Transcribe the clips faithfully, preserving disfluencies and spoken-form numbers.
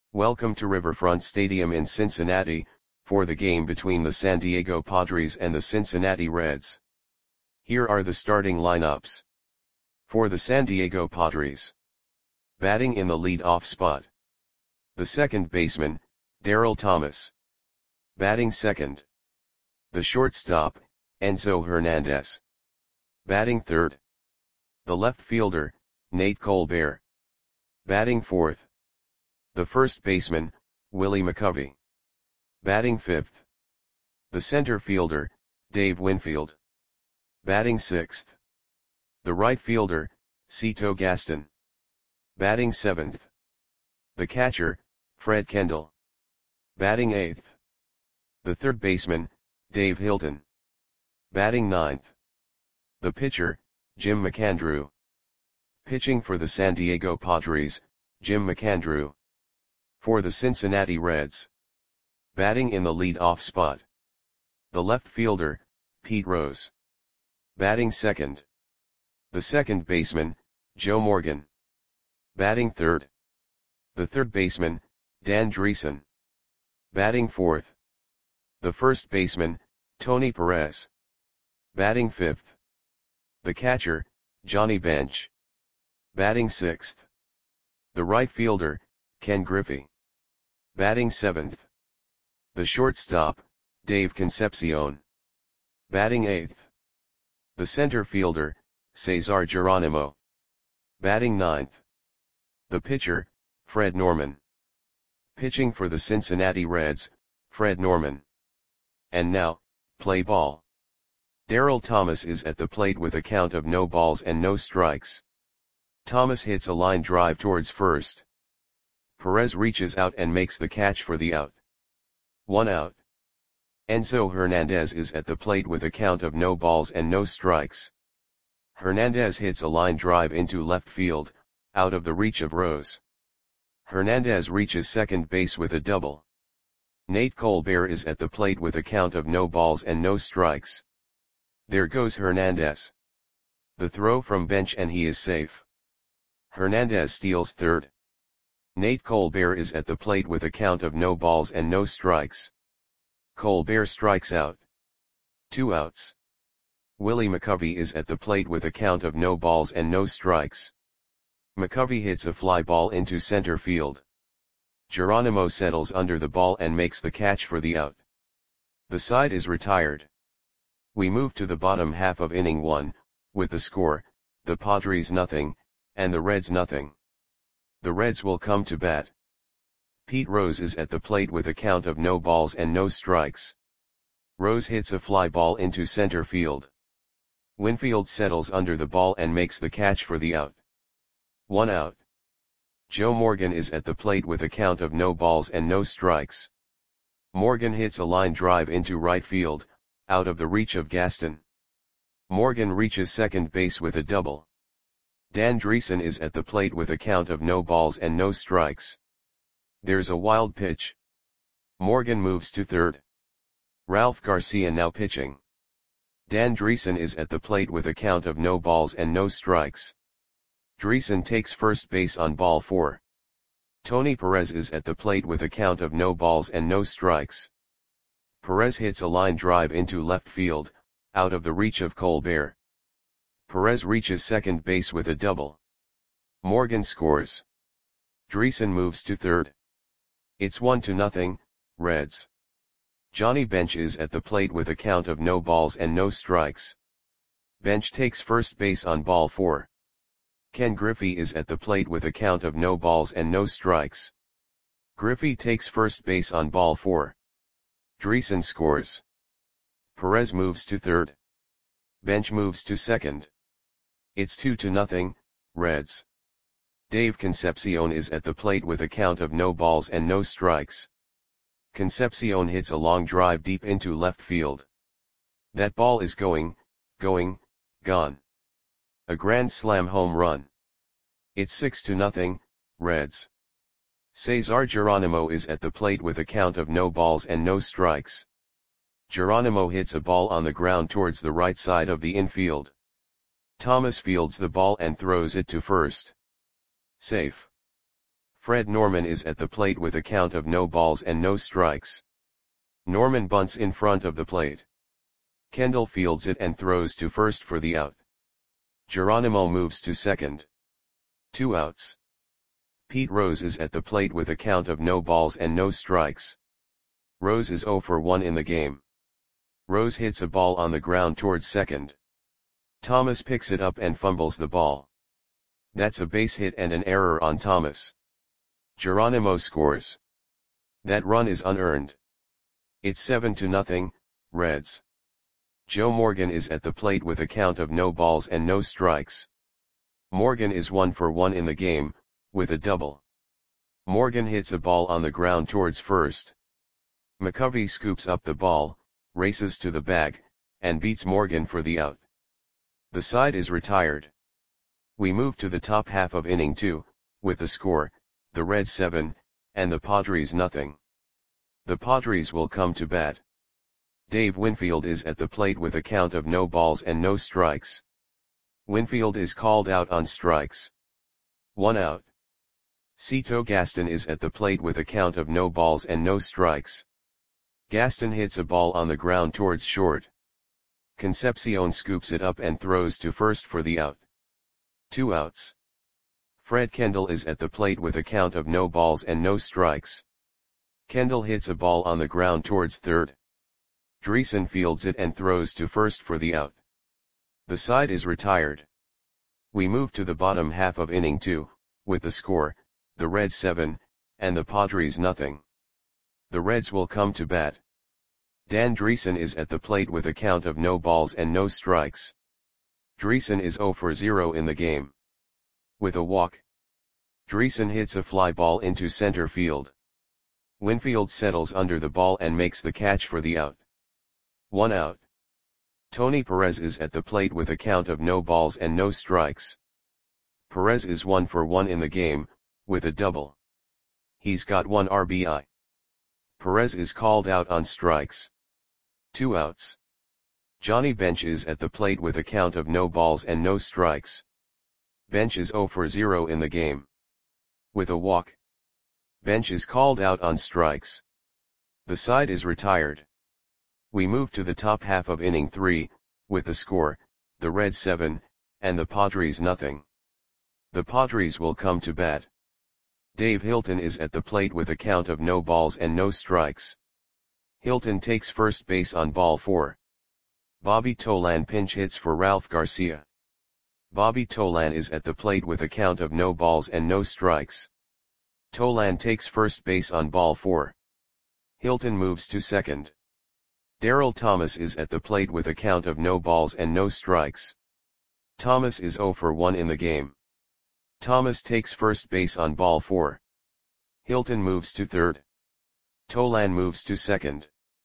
Welcome to Riverfront Stadium in Cincinnati, for the game between the San Diego Padres and the Cincinnati Reds. Here are the starting lineups. For the San Diego Padres. Batting in the lead-off spot. The second baseman, Daryl Thomas. Batting second. The shortstop, Enzo Hernandez. Batting third. The left fielder, Nate Colbert. Batting fourth. The first baseman, Willie McCovey. Batting fifth. The center fielder, Dave Winfield. Batting sixth. The right fielder, Cito Gaston. Batting seventh. The catcher, Fred Kendall. Batting eighth. The third baseman, Dave Hilton. Batting ninth. The pitcher, Jim McAndrew. Pitching for the San Diego Padres, Jim McAndrew. For the Cincinnati Reds. Batting in the lead-off spot. The left fielder, Pete Rose. Batting second. The second baseman, Joe Morgan. Batting third. The third baseman, Dan Dreesen. Batting fourth. The first baseman, Tony Perez. Batting fifth. The catcher, Johnny Bench. Batting sixth. The right fielder, Ken Griffey. Batting seventh. The shortstop, Dave Concepcion. Batting eighth. The center fielder, Cesar Geronimo. Batting ninth. The pitcher, Fred Norman. Pitching for the Cincinnati Reds, Fred Norman. And now, play ball. Daryl Thomas is at the plate with a count of no balls and no strikes. Thomas hits a line drive towards first. Perez reaches out and makes the catch for the out. One out. Enzo Hernandez is at the plate with a count of no balls and no strikes. Hernandez hits a line drive into left field, out of the reach of Rose. Hernandez reaches second base with a double. Nate Colbert is at the plate with a count of no balls and no strikes. There goes Hernandez. The throw from bench and he is safe. Hernandez steals third. Nate Colbert is at the plate with a count of no balls and no strikes. Colbert strikes out. Two outs. Willie McCovey is at the plate with a count of no balls and no strikes. McCovey hits a fly ball into center field. Geronimo settles under the ball and makes the catch for the out. The side is retired. We move to the bottom half of inning one, with the score, the Padres nothing, and the Reds nothing. The Reds will come to bat. Pete Rose is at the plate with a count of no balls and no strikes. Rose hits a fly ball into center field. Winfield settles under the ball and makes the catch for the out. One out. Joe Morgan is at the plate with a count of no balls and no strikes. Morgan hits a line drive into right field, out of the reach of Gaston. Morgan reaches second base with a double. Dan Dreesen is at the plate with a count of no balls and no strikes. There's a wild pitch. Morgan moves to third. Ralph Garcia now pitching. Dan Dreesen is at the plate with a count of no balls and no strikes. Dreesen takes first base on ball four. Tony Perez is at the plate with a count of no balls and no strikes. Perez hits a line drive into left field, out of the reach of Colbert. Perez reaches second base with a double. Morgan scores. Dreesen moves to third. It's one to nothing, Reds. Johnny Bench is at the plate with a count of no balls and no strikes. Bench takes first base on ball four. Ken Griffey is at the plate with a count of no balls and no strikes. Griffey takes first base on ball four. Dreesen scores. Perez moves to third. Bench moves to second. It's two to nothing, Reds. Dave Concepcion is at the plate with a count of no balls and no strikes. Concepcion hits a long drive deep into left field. That ball is going, going, gone. A grand slam home run. It's six to nothing, Reds. Cesar Geronimo is at the plate with a count of no balls and no strikes. Geronimo hits a ball on the ground towards the right side of the infield. Thomas fields the ball and throws it to first. Safe. Fred Norman is at the plate with a count of no balls and no strikes. Norman bunts in front of the plate. Kendall fields it and throws to first for the out. Geronimo moves to second. Two outs. Pete Rose is at the plate with a count of no balls and no strikes. Rose is oh for one in the game. Rose hits a ball on the ground towards second. Thomas picks it up and fumbles the ball. That's a base hit and an error on Thomas. Geronimo scores. That run is unearned. It's seven to nothing, Reds. Joe Morgan is at the plate with a count of no balls and no strikes. Morgan is one for one in the game, with a double. Morgan hits a ball on the ground towards first. McCovey scoops up the ball, races to the bag, and beats Morgan for the out. The side is retired. We move to the top half of inning two, with the score, the Reds seven, and the Padres nothing. The Padres will come to bat. Dave Winfield is at the plate with a count of no balls and no strikes. Winfield is called out on strikes. One out. Cito Gaston is at the plate with a count of no balls and no strikes. Gaston hits a ball on the ground towards short. Concepcion scoops it up and throws to first for the out. Two outs. Fred Kendall is at the plate with a count of no balls and no strikes. Kendall hits a ball on the ground towards third. Dreesen fields it and throws to first for the out. The side is retired. We move to the bottom half of inning two, with the score, the Reds seven, and the Padres nothing. The Reds will come to bat. Dan Dreesen is at the plate with a count of no balls and no strikes. Dreesen is oh for zero in the game. With a walk. Dreesen hits a fly ball into center field. Winfield settles under the ball and makes the catch for the out. One out. Tony Perez is at the plate with a count of no balls and no strikes. Perez is one for one in the game, with a double. He's got one R B I. Perez is called out on strikes. Two outs. Johnny Bench is at the plate with a count of no balls and no strikes. Bench is oh for zero in the game. With a walk. Bench is called out on strikes. The side is retired. We move to the top half of inning three, with the score, the Reds seven, and the Padres nothing. The Padres will come to bat. Dave Hilton is at the plate with a count of no balls and no strikes. Hilton takes first base on ball four. Bobby Tolan pinch hits for Ralph Garcia. Bobby Tolan is at the plate with a count of no balls and no strikes. Tolan takes first base on ball four. Hilton moves to second. Darryl Thomas is at the plate with a count of no balls and no strikes. Thomas is oh for one in the game. Thomas takes first base on ball four. Hilton moves to third. Tolan moves to second.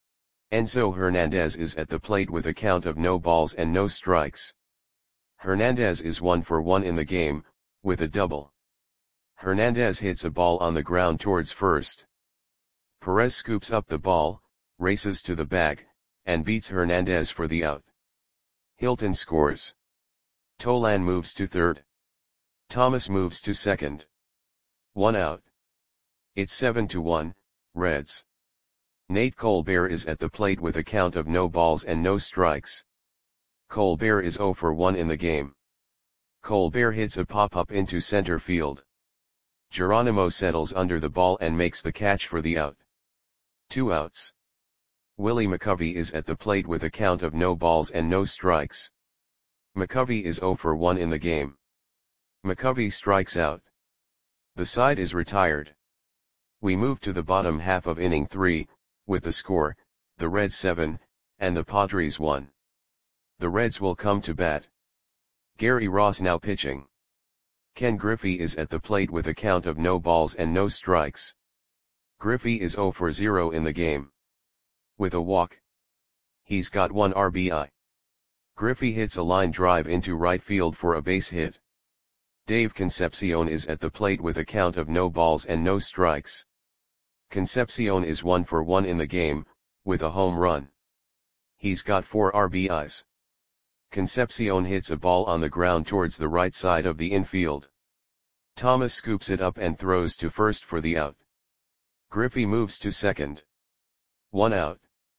Enzo Hernandez is at the plate with a count of no balls and no strikes. Hernandez is one for one in the game, with a double. Hernandez hits a ball on the ground towards first. Perez scoops up the ball, races to the bag, and beats Hernandez for the out. Hilton scores. Tolan moves to third. Thomas moves to second. One out. It's seven to one, Reds. Nate Colbert is at the plate with a count of no balls and no strikes. Colbert is oh for one in the game. Colbert hits a pop-up into center field. Geronimo settles under the ball and makes the catch for the out. Two outs. Willie McCovey is at the plate with a count of no balls and no strikes. McCovey is oh for one in the game. McCovey strikes out. The side is retired. We move to the bottom half of inning three, with the score, the Reds seven, and the Padres one. The Reds will come to bat. Gary Ross now pitching. Ken Griffey is at the plate with a count of no balls and no strikes. Griffey is oh for zero in the game. With a walk. He's got one R B I. Griffey hits a line drive into right field for a base hit. Dave Concepcion is at the plate with a count of no balls and no strikes. Concepcion is one for one in the game, with a home run. He's got four R B Is. Concepcion hits a ball on the ground towards the right side of the infield. Thomas scoops it up and throws to first for the out. Griffey moves to second. One out.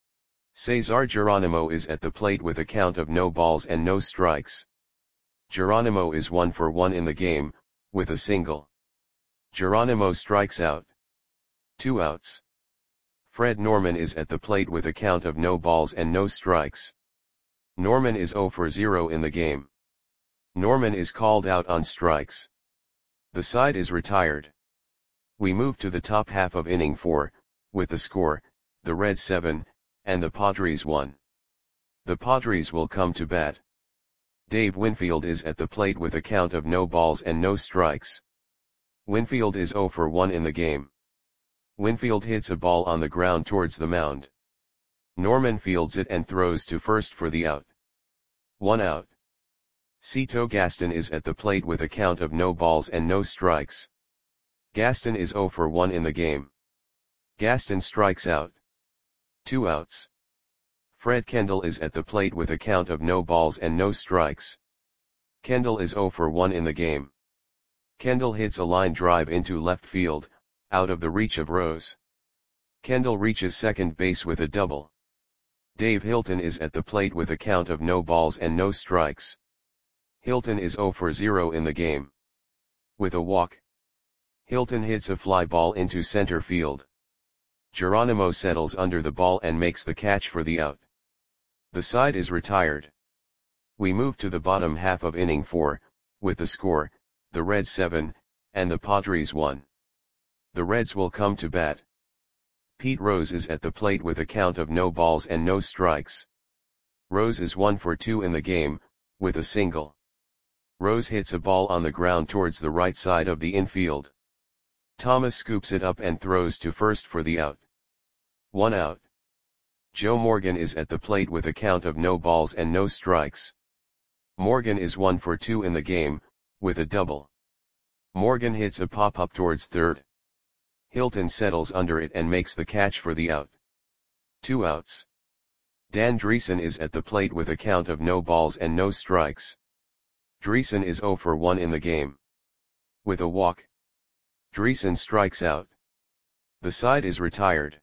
Cesar Geronimo is at the plate with a count of no balls and no strikes. Geronimo is one for one in the game, with a single. Geronimo strikes out. Two outs. Fred Norman is at the plate with a count of no balls and no strikes. Norman is zero for zero in the game. Norman is called out on strikes. The side is retired. We move to the top half of inning four, with the score, the Reds seven, and the Padres one. The Padres will come to bat. Dave Winfield is at the plate with a count of no balls and no strikes. Winfield is zero for one in the game. Winfield hits a ball on the ground towards the mound. Norman fields it and throws to first for the out. One out. Cito Gaston is at the plate with a count of no balls and no strikes. Gaston is zero for one in the game. Gaston strikes out. Two outs. Fred Kendall is at the plate with a count of no balls and no strikes. Kendall is zero for one in the game. Kendall hits a line drive into left field, out of the reach of Rose. Kendall reaches second base with a double. Dave Hilton is at the plate with a count of no balls and no strikes. Hilton is zero for zero in the game. With a walk, Hilton hits a fly ball into center field. Geronimo settles under the ball and makes the catch for the out. The side is retired. We move to the bottom half of inning four, with the score, the Reds seven, and the Padres one. The Reds will come to bat. Pete Rose is at the plate with a count of no balls and no strikes. Rose is one for two in the game, with a single. Rose hits a ball on the ground towards the right side of the infield. Thomas scoops it up and throws to first for the out. One out. Joe Morgan is at the plate with a count of no balls and no strikes. Morgan is one for two in the game, with a double. Morgan hits a pop-up towards third. Hilton settles under it and makes the catch for the out. Two outs. Dan Dreesen is at the plate with a count of no balls and no strikes. Dreesen is zero for one in the game. With a walk, Dreesen strikes out. The side is retired.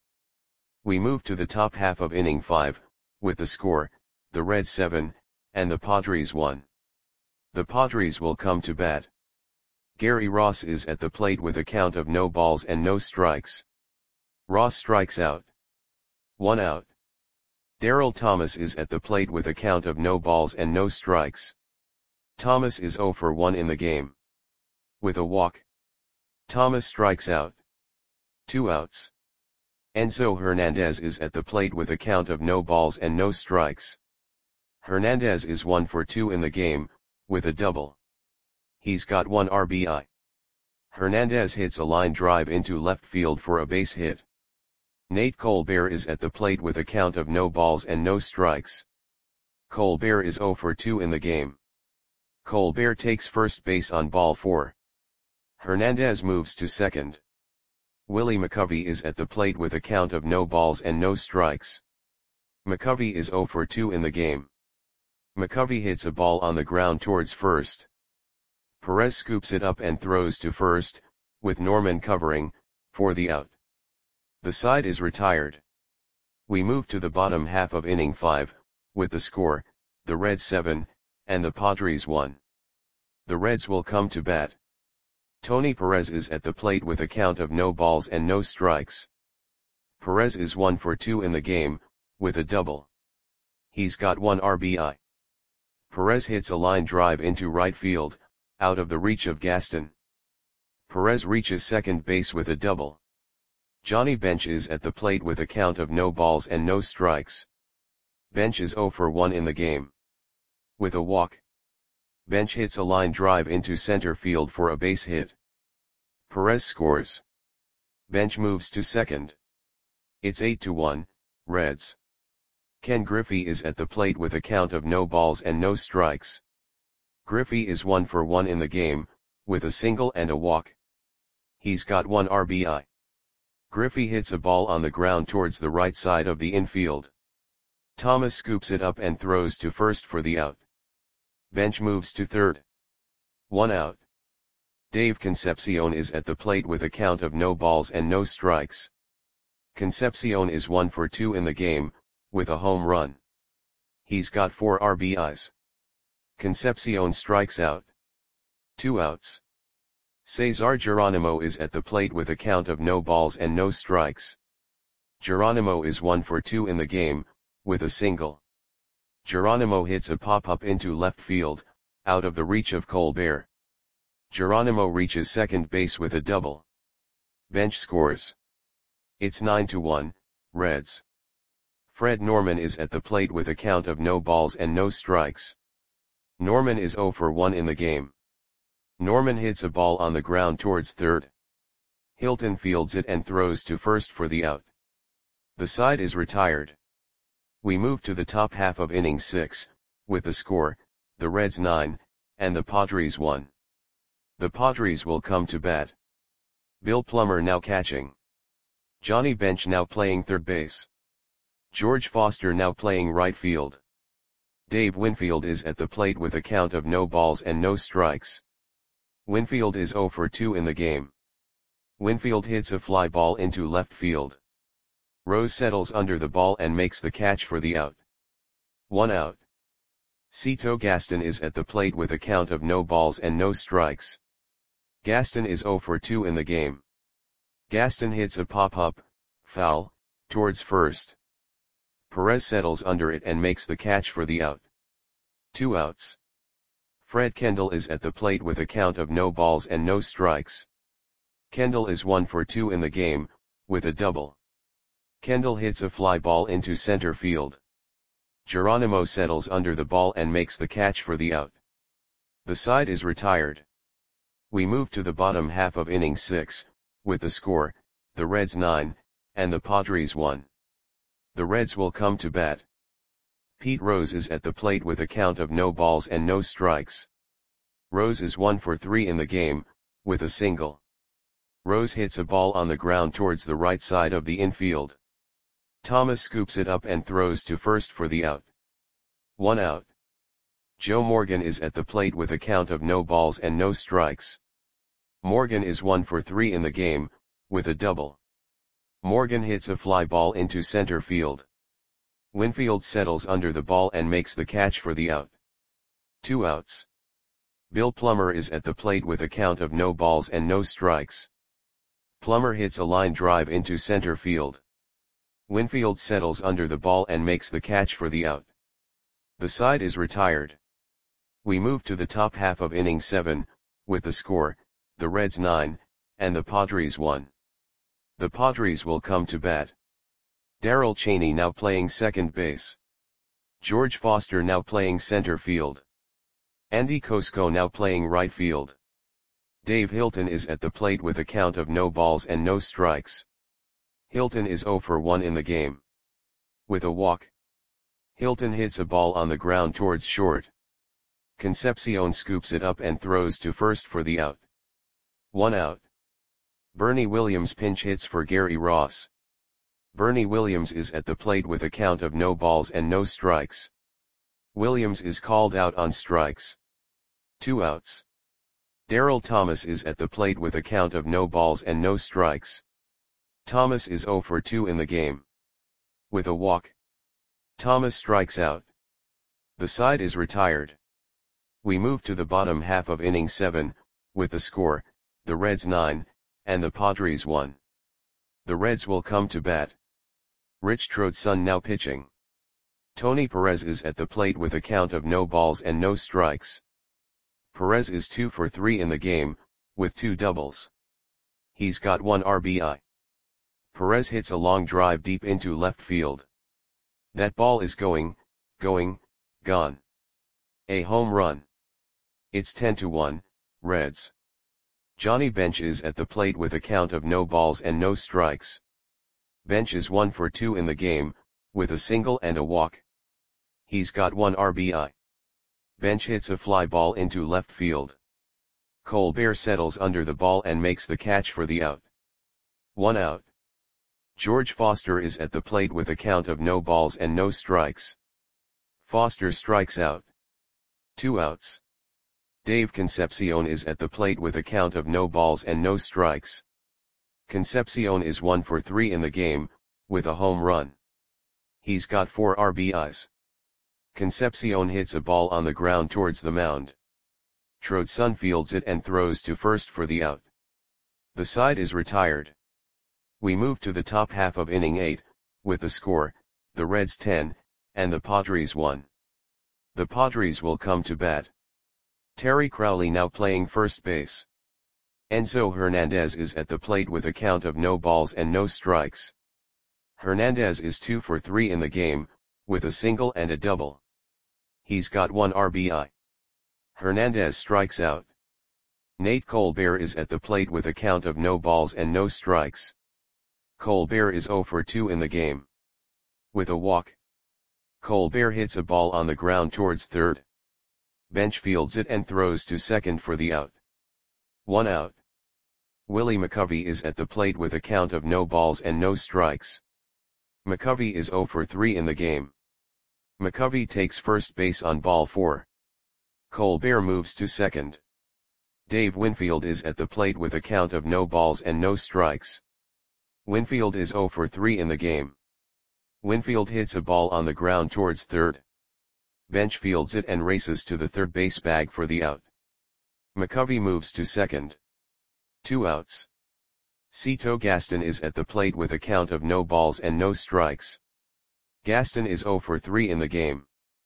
We move to the top half of inning five, with the score, the Reds seven, and the Padres one. The Padres will come to bat. Gary Ross is at the plate with a count of no balls and no strikes. Ross strikes out. One out. Darryl Thomas is at the plate with a count of no balls and no strikes. Thomas is zero for one in the game. With a walk, Thomas strikes out. Two outs. Enzo Hernandez is at the plate with a count of no balls and no strikes. Hernandez is one for two in the game, with a double. He's got one R B I. Hernandez hits a line drive into left field for a base hit. Nate Colbert is at the plate with a count of no balls and no strikes. Colbert is zero for two in the game. Colbert takes first base on ball four. Hernandez moves to second. Willie McCovey is at the plate with a count of no balls and no strikes. McCovey is zero for two in the game. McCovey hits a ball on the ground towards first. Perez scoops it up and throws to first, with Norman covering, for the out. The side is retired. We move to the bottom half of inning five, with the score, the Reds seven, and the Padres one. The Reds will come to bat. Tony Perez is at the plate with a count of no balls and no strikes. Perez is one for two in the game, with a double. He's got one R B I. Perez hits a line drive into right field, out of the reach of Gaston. Perez reaches second base with a double. Johnny Bench is at the plate with a count of no balls and no strikes. Bench is zero for one in the game. With a walk, Bench hits a line drive into center field for a base hit. Perez scores. Bench moves to second. It's eight to one, Reds. Ken Griffey is at the plate with a count of no balls and no strikes. Griffey is one for one in the game, with a single and a walk. He's got one R B I. Griffey hits a ball on the ground towards the right side of the infield. Thomas scoops it up and throws to first for the out. Bench moves to third. One out. Dave Concepcion is at the plate with a count of no balls and no strikes. Concepcion is one for two in the game, with a home run. He's got four R B Is. Concepcion strikes out. Two outs. Cesar Geronimo is at the plate with a count of no balls and no strikes. Geronimo is one for two in the game, with a single. Geronimo hits a pop-up into left field, out of the reach of Colbert. Geronimo reaches second base with a double. Bench scores. It's nine to one, Reds. Fred Norman is at the plate with a count of no balls and no strikes. Norman is zero for one in the game. Norman hits a ball on the ground towards third. Hilton fields it and throws to first for the out. The side is retired. We move to the top half of inning six, with the score, the Reds nine, and the Padres one. The Padres will come to bat. Bill Plummer now catching. Johnny Bench now playing third base. George Foster now playing right field. Dave Winfield is at the plate with a count of no balls and no strikes. Winfield is zero for two in the game. Winfield hits a fly ball into left field. Rose settles under the ball and makes the catch for the out. One out. Cito Gaston is at the plate with a count of no balls and no strikes. Gaston is zero for two in the game. Gaston hits a pop-up, foul, towards first. Perez settles under it and makes the catch for the out. Two outs. Fred Kendall is at the plate with a count of no balls and no strikes. Kendall is one for two in the game, with a double. Kendall hits a fly ball into center field. Geronimo settles under the ball and makes the catch for the out. The side is retired. We move to the bottom half of inning six, with the score, the Reds nine, and the Padres one. The Reds will come to bat. Pete Rose is at the plate with a count of no balls and no strikes. Rose is one for three in the game, with a single. Rose hits a ball on the ground towards the right side of the infield. Thomas scoops it up and throws to first for the out. One out. Joe Morgan is at the plate with a count of no balls and no strikes. Morgan is one for three in the game, with a double. Morgan hits a fly ball into center field. Winfield settles under the ball and makes the catch for the out. Two outs. Bill Plummer is at the plate with a count of no balls and no strikes. Plummer hits a line drive into center field. Winfield settles under the ball and makes the catch for the out. The side is retired. We move to the top half of inning seven, with the score, the Reds nine, and the Padres one. The Padres will come to bat. Darrell Chaney now playing second base. George Foster now playing center field. Andy Cosco now playing right field. Dave Hilton is at the plate with a count of no balls and no strikes. Hilton is zero for one in the game. With a walk. Hilton hits a ball on the ground towards short. Concepcion scoops it up and throws to first for the out. One out. Bernie Williams pinch hits for Gary Ross. Bernie Williams is at the plate with a count of no balls and no strikes. Williams is called out on strikes. Two outs. Darrell Thomas is at the plate with a count of no balls and no strikes. Thomas is zero for two in the game. With a walk. Thomas strikes out. The side is retired. We move to the bottom half of inning seven, with the score, the Reds nine, and the Padres one. The Reds will come to bat. Rich Trotson now pitching. Tony Perez is at the plate with a count of no balls and no strikes. Perez is two for three in the game, with two doubles. He's got one R B I. Perez hits a long drive deep into left field. That ball is going, going, gone. A home run. It's ten to one, Reds. Johnny Bench is at the plate with a count of no balls and no strikes. Bench is one for two in the game, with a single and a walk. He's got one R B I. Bench hits a fly ball into left field. Colbert settles under the ball and makes the catch for the out. One out. George Foster is at the plate with a count of no balls and no strikes. Foster strikes out. Two outs. Dave Concepcion is at the plate with a count of no balls and no strikes. Concepcion is one for three in the game, with a home run. He's got four R B Is. Concepcion hits a ball on the ground towards the mound. Trodson fields it and throws to first for the out. The side is retired. We move to the top half of inning eight, with the score, the Reds ten, and the Padres one. The Padres will come to bat. Terry Crowley now playing first base. Enzo Hernandez is at the plate with a count of no balls and no strikes. Hernandez is two for three in the game, with a single and a double. He's got one R B I. Hernandez strikes out. Nate Colbert is at the plate with a count of no balls and no strikes. Colbert is zero for two in the game. With a walk. Colbert hits a ball on the ground towards third. Bench fields it and throws to second for the out. One out. Willie McCovey is at the plate with a count of no balls and no strikes. McCovey is zero for three in the game. McCovey takes first base on ball four. Colbert moves to second. Dave Winfield is at the plate with a count of no balls and no strikes. Winfield is zero for three in the game. Winfield hits a ball on the ground towards third. Bench fields it and races to the third base bag for the out. McCovey moves to second. Two outs. Cito Gaston is at the plate with a count of no balls and no strikes. Gaston is zero for three in the game.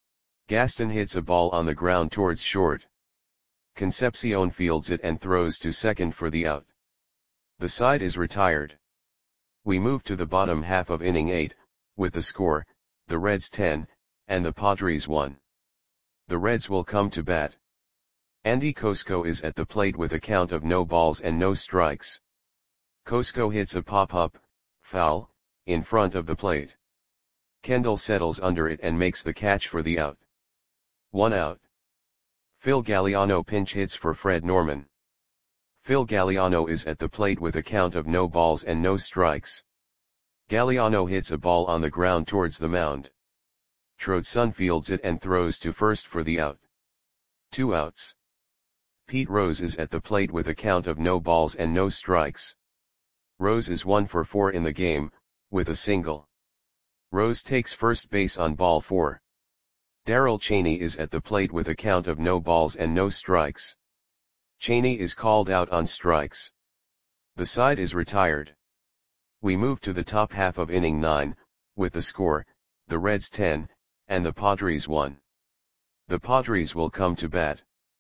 Gaston hits a ball on the ground towards short. Concepcion fields it and throws to second for the out. The side is retired. We move to the bottom half of inning eight, with the score, the Reds ten, and the Padres one. The Reds will come to bat. Andy Cosco is at the plate with a count of no balls and no strikes. Cosco hits a pop-up, foul, in front of the plate. Kendall settles under it and makes the catch for the out. One out. Phil Galliano pinch hits for Fred Norman. Phil Galliano is at the plate with a count of no balls and no strikes. Galliano hits a ball on the ground towards the mound. Trodson fields it and throws to first for the out. Two outs. Pete Rose is at the plate with a count of no balls and no strikes. Rose is one for four in the game, with a single. Rose takes first base on ball four. Darrell Chaney is at the plate with a count of no balls and no strikes. Chaney is called out on strikes. The side is retired. We move to the top half of inning nine, with the score, the Reds ten, and the Padres one. The Padres will come to bat.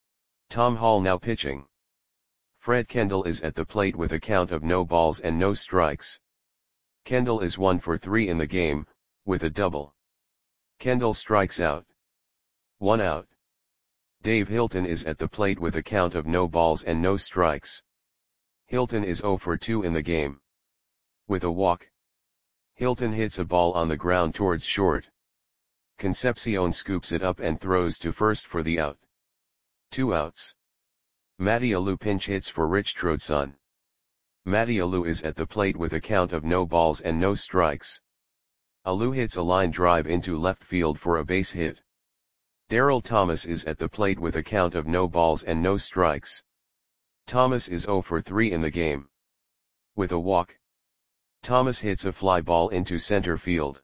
Tom Hall now pitching. Fred Kendall is at the plate with a count of no balls and no strikes. Kendall is one for three in the game, with a double. Kendall strikes out. One out. Dave Hilton is at the plate with a count of no balls and no strikes. Hilton is zero for two in the game. With a walk. Hilton hits a ball on the ground towards short. Concepcion scoops it up and throws to first for the out. Two outs. Matty Alou pinch hits for Rich Trodson. Matty Alou is at the plate with a count of no balls and no strikes. Alou hits a line drive into left field for a base hit. Darrell Thomas is at the plate with a count of no balls and no strikes. Thomas is zero for three in the game. With a walk. Thomas hits a fly ball into center field.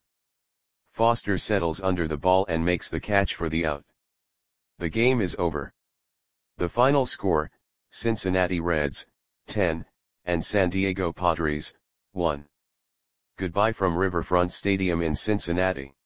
Foster settles under the ball and makes the catch for the out. The game is over. The final score, Cincinnati Reds, ten, and San Diego Padres, one. Goodbye from Riverfront Stadium in Cincinnati.